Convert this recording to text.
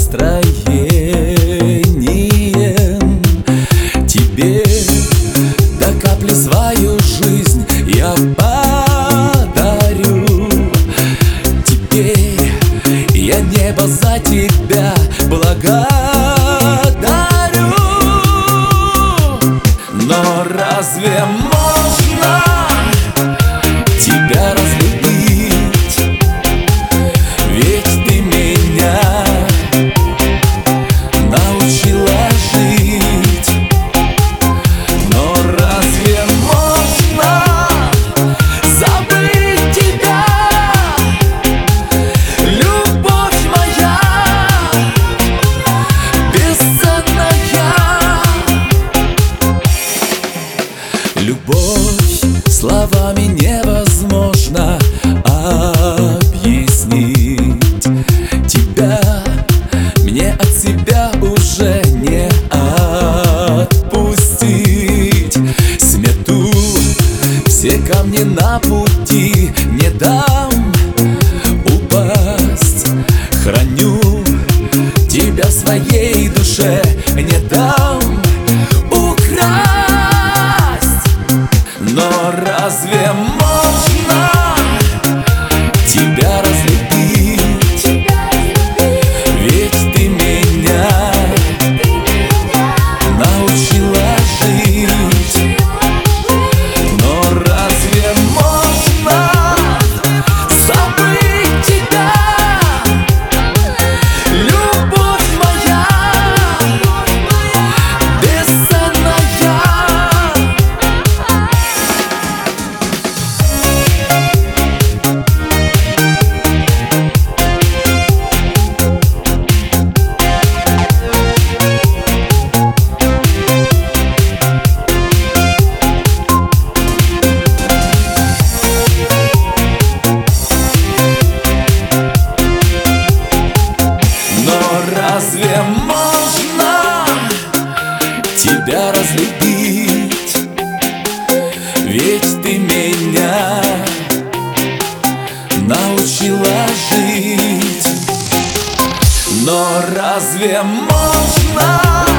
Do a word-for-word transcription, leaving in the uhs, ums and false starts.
настроением. Тебе до капли свою жизнь я подарю. Теперь я небо за тебя благодарю. Но разве можно тебя разлюбить? Ведь ты меня научила жить. Но разве можно забыть тебя, любовь моя бесценная? Любовь словами невозможно объяснить. Тебя мне от себя уже не отпустить. Смету все камни на пути, не дам упасть. Храню тебя в своей душе, не дам украсть. Но разве можно тебя разлюбить? Ведь ты меня научила жить. Но разве можно забыть тебя, любовь моя бесценная? Разве можно тебя разлюбить? Ведь ты меня научила жить. Но разве можно